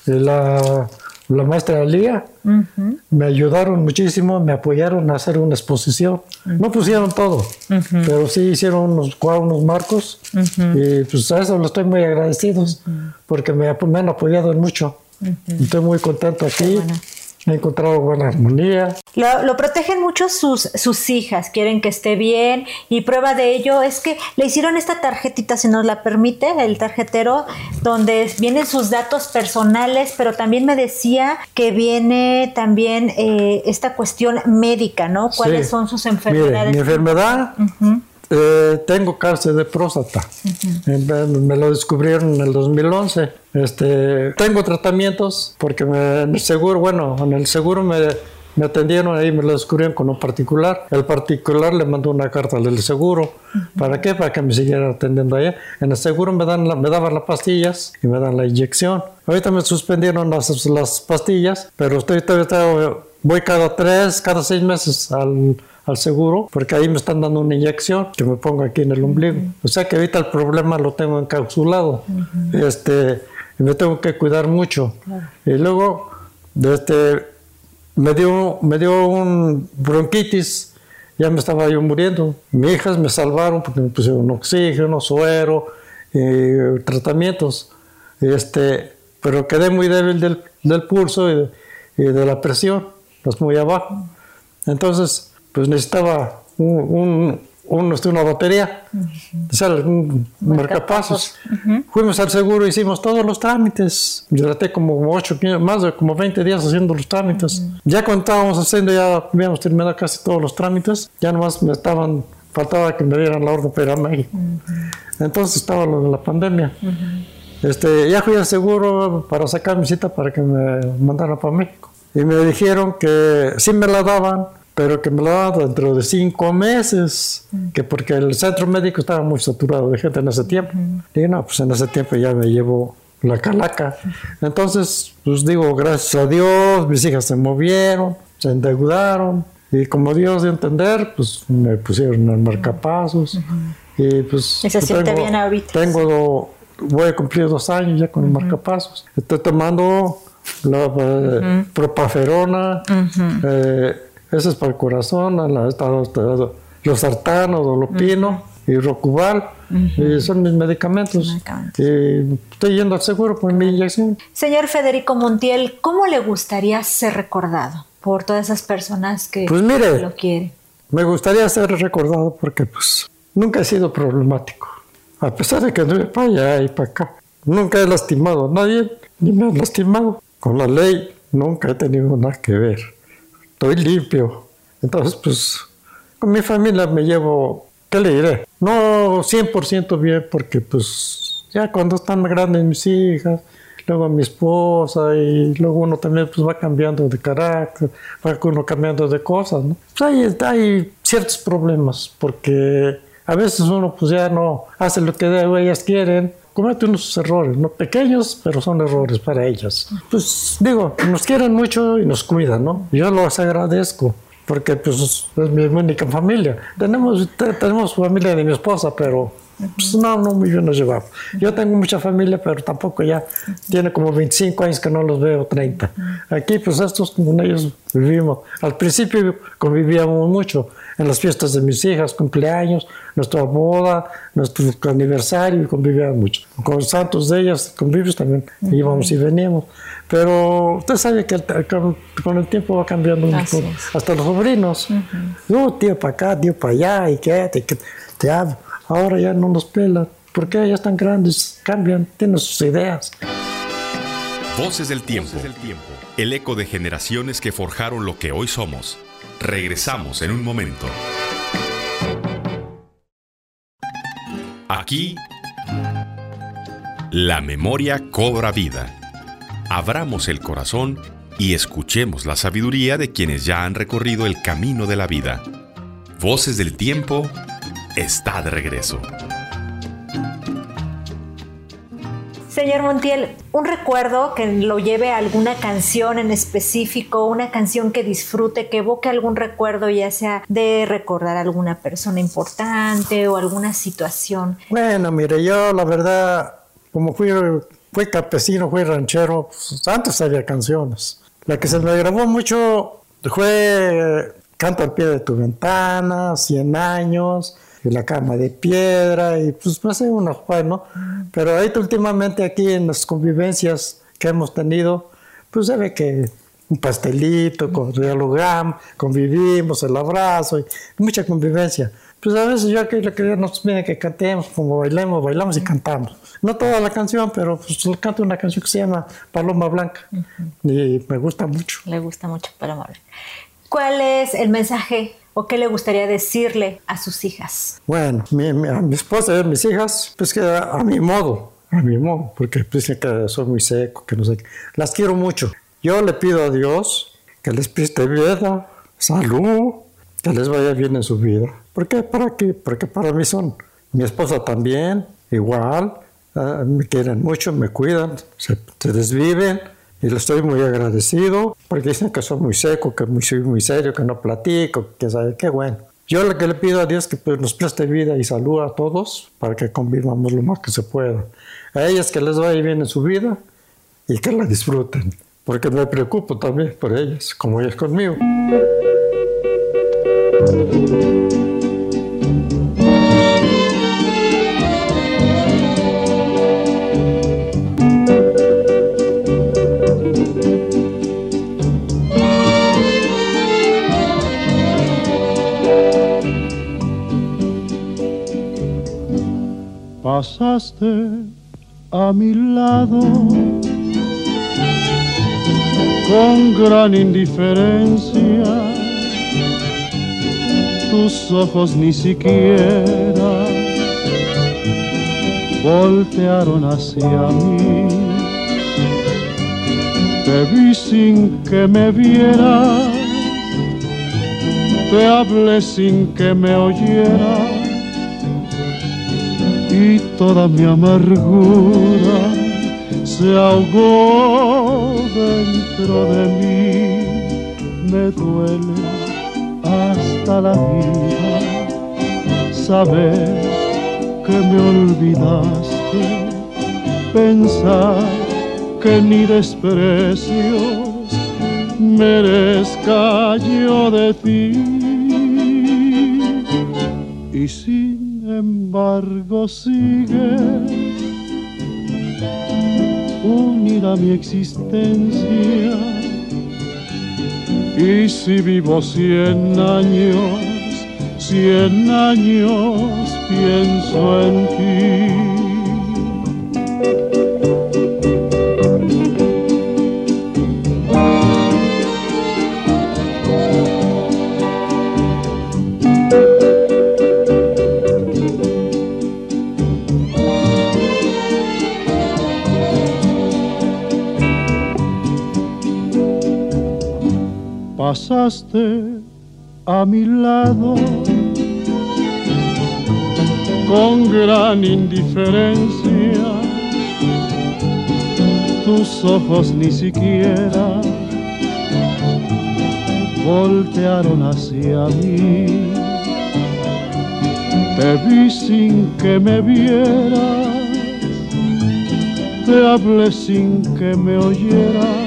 la, la maestra Lía, uh-huh. me ayudaron muchísimo, me apoyaron a hacer una exposición. Uh-huh. No pusieron todo, uh-huh. pero sí hicieron unos, unos marcos. Uh-huh. Y pues a eso les estoy muy agradecido, uh-huh. porque me, me han apoyado en mucho. Uh-huh. Estoy muy contento aquí. Bueno. He encontrado buena armonía. Lo, lo protegen mucho sus, sus hijas, quieren que esté bien, y prueba de ello es que le hicieron esta tarjetita, si nos la permite, el tarjetero, donde vienen sus datos personales, pero también me decía que viene también eh, esta cuestión médica, ¿no? ¿Cuáles sí. son sus enfermedades? Mire, mi enfermedad... Uh-huh. Eh, tengo cáncer de próstata. Uh-huh. me, me lo descubrieron en el dos mil once. Este, tengo tratamientos porque me, en el seguro, bueno, en el seguro me, me atendieron ahí, me lo descubrieron con un particular. El particular le mandó una carta del seguro. Uh-huh. ¿Para qué? Para que me siguiera atendiendo allá. En el seguro me, dan la, me daban las pastillas y me dan la inyección. Ahorita me suspendieron las, las pastillas, pero estoy todavía, voy cada tres, cada seis meses al... al seguro, porque ahí me están dando una inyección que me pongo aquí en el ombligo. Uh-huh. O sea que ahorita el problema lo tengo encapsulado. Uh-huh. Este, y me tengo que cuidar mucho. Uh-huh. Y luego, este, me dio, me dio un bronquitis, ya me estaba yo muriendo. Mis hijas me salvaron porque me pusieron oxígeno, suero, y tratamientos. Este, pero quedé muy débil del, del pulso y de, y de la presión, pues muy abajo. Uh-huh. Entonces, pues necesitaba un, un, un, una batería, uh-huh. o sea, un marcapasos. Uh-huh. Fuimos al seguro, hicimos todos los trámites. Yo traté como ocho, más de como veinte días haciendo los trámites. Uh-huh. Ya cuando estábamos haciendo, ya habíamos terminado casi todos los trámites. Ya nomás me estaban, faltaba que me dieran la orden para ir a México. Uh-huh. Entonces estaba lo de la pandemia. Uh-huh. Este, ya fui al seguro para sacar mi cita para que me mandaran para México. Y me dijeron que sí me la daban, pero que me lo daban dentro de cinco meses, uh-huh. que porque el centro médico estaba muy saturado de gente en ese tiempo. Uh-huh. Dije, no, pues en ese tiempo ya me llevo la calaca. Uh-huh. Entonces, pues digo, gracias a Dios, mis hijas se movieron, se endeudaron, y como Dios dio a entender, pues me pusieron el marcapasos. Uh-huh. Y pues... ¿Y se siente bien ahorita? Tengo, voy a cumplir dos años ya con uh-huh. el marcapasos. Estoy tomando la uh, uh-huh. propaferona, uh-huh. eh, eso es para el corazón, la, los sartanos, dolopino uh-huh. y Rocubal, uh-huh. y son mis medicamentos. Y estoy yendo al seguro por mi inyección. Señor Federico Montiel, ¿cómo le gustaría ser recordado por todas esas personas que pues mire, lo quieren? Me gustaría ser recordado porque pues nunca he sido problemático, a pesar de que anduve para allá y para acá. Nunca he lastimado a nadie, ni me han lastimado. Con la ley nunca he tenido nada que ver. Estoy limpio. Entonces, pues, con mi familia me llevo, ¿qué le diré? No cien por ciento bien, porque pues ya cuando están grandes mis hijas, luego mi esposa, y luego uno también pues va cambiando de carácter, va uno cambiando de cosas, ¿no? Pues hay, hay ciertos problemas, porque a veces uno pues ya no hace lo que ellas quieren, comete unos errores, no pequeños, pero son errores para ellas. Pues digo, nos quieren mucho y nos cuidan, ¿no? Yo los agradezco, porque pues es mi única familia. Tenemos, tenemos familia de mi esposa, pero pues no, no muy bien nos llevamos. Yo tengo mucha familia, pero tampoco ya tiene como veinticinco años que no los veo, treinta. Aquí pues estos con ellos vivimos. Al principio convivíamos mucho en las fiestas de mis hijas, cumpleaños, nuestra boda, nuestro aniversario, convivíamos mucho. Con los santos de ellas, convivios también, uh-huh. íbamos y veníamos. Pero usted sabe que el, con, con el tiempo va cambiando mucho, hasta los sobrinos. Uh-huh. No, tío para acá, tío para allá, y qué, te, te, te hablo. Ahora ya no nos pelan, porque ya están grandes, cambian, tienen sus ideas. Voces del tiempo, Voces del tiempo. El eco de generaciones que forjaron lo que hoy somos. Regresamos en un momento. Aquí, la memoria cobra vida. Abramos el corazón y escuchemos la sabiduría de quienes ya han recorrido el camino de la vida. Voces del tiempo está de regreso. Señor Montiel, un recuerdo que lo lleve a alguna canción en específico, una canción que disfrute, que evoque algún recuerdo, ya sea de recordar a alguna persona importante o alguna situación. Bueno, mire, yo la verdad, como fui, fui campesino, fui ranchero, pues, antes había canciones. La que se me grabó mucho fue Canto al pie de tu ventana, Cien años, y La cama de piedra, y pues no sé, unos pues, ¿no? Pero ahorita últimamente aquí en las convivencias que hemos tenido, pues se ve que un pastelito, con dialogamos, convivimos, el abrazo, y mucha convivencia. Pues a veces yo aquí lo que nos pide que cantemos, como bailemos, bailamos y cantamos. No toda la canción, pero pues le canto una canción que se llama Paloma Blanca, uh-huh. y me gusta mucho. Le gusta mucho Paloma Blanca. ¿Cuál es el mensaje o qué le gustaría decirle a sus hijas? Bueno, mi, mi, a mi esposa y a mis hijas, pues que a, a mi modo, a mi modo, porque dicen que soy muy seco, que no sé qué. Las quiero mucho. Yo le pido a Dios que les preste vida, salud, que les vaya bien en su vida. ¿Por qué? ¿Para qué? Porque para mí son. Mi esposa también, igual, uh, me quieren mucho, me cuidan, se, se desviven. Y le estoy muy agradecido, porque dicen que soy muy seco, que muy, soy muy serio, que no platico, que sabe qué bueno. Yo lo que le pido a Dios es que pues, nos preste vida y salud a todos, para que convivamos lo más que se pueda. A ellas que les vaya bien en su vida y que la disfruten, porque me preocupo también por ellas, como ellas conmigo. Pasaste a mi lado con gran indiferencia, tus ojos ni siquiera voltearon hacia mí. Te vi sin que me vieras, te hablé sin que me oyeras, y toda mi amargura se ahogó dentro de mí. Me duele hasta la vida saber que me olvidaste, pensar que ni desprecios merezca yo de ti. Y sin embargo sigue unida mi existencia, y si vivo cien años, cien años pienso en ti. Pasaste a mi lado con gran indiferencia. Tus ojos ni siquiera voltearon hacia mí. Te vi sin que me vieras, te hablé sin que me oyeras,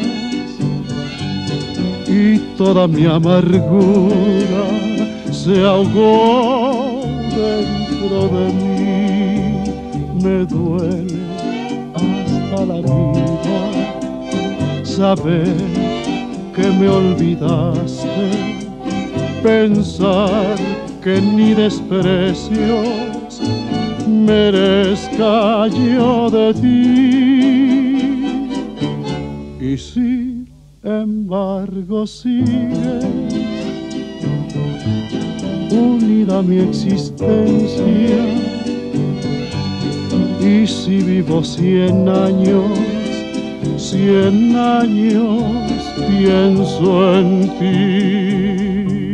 y toda mi amargura se ahogó dentro de mí. Me duele hasta la vida saber que me olvidaste, pensar que ni desprecios merezca yo de ti. Y sin embargo sigues unida a mi existencia, y si vivo cien años, cien años pienso en ti.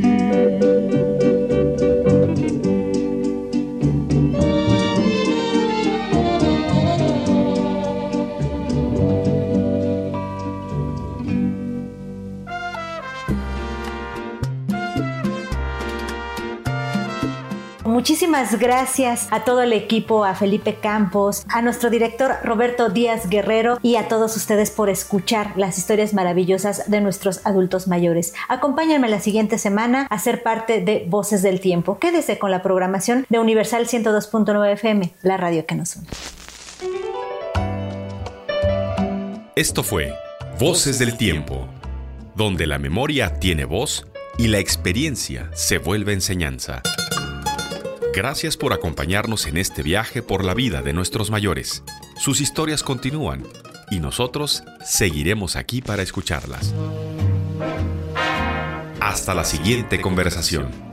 Muchísimas gracias a todo el equipo, a Felipe Campos, a nuestro director Roberto Díaz Guerrero y a todos ustedes por escuchar las historias maravillosas de nuestros adultos mayores. Acompáñenme la siguiente semana a ser parte de Voces del Tiempo. Quédese con la programación de Universal ciento dos punto nueve F M, la radio que nos une. Esto fue Voces del Tiempo, donde la memoria tiene voz y la experiencia se vuelve enseñanza. Gracias por acompañarnos en este viaje por la vida de nuestros mayores. Sus historias continúan y nosotros seguiremos aquí para escucharlas. Hasta la siguiente conversación.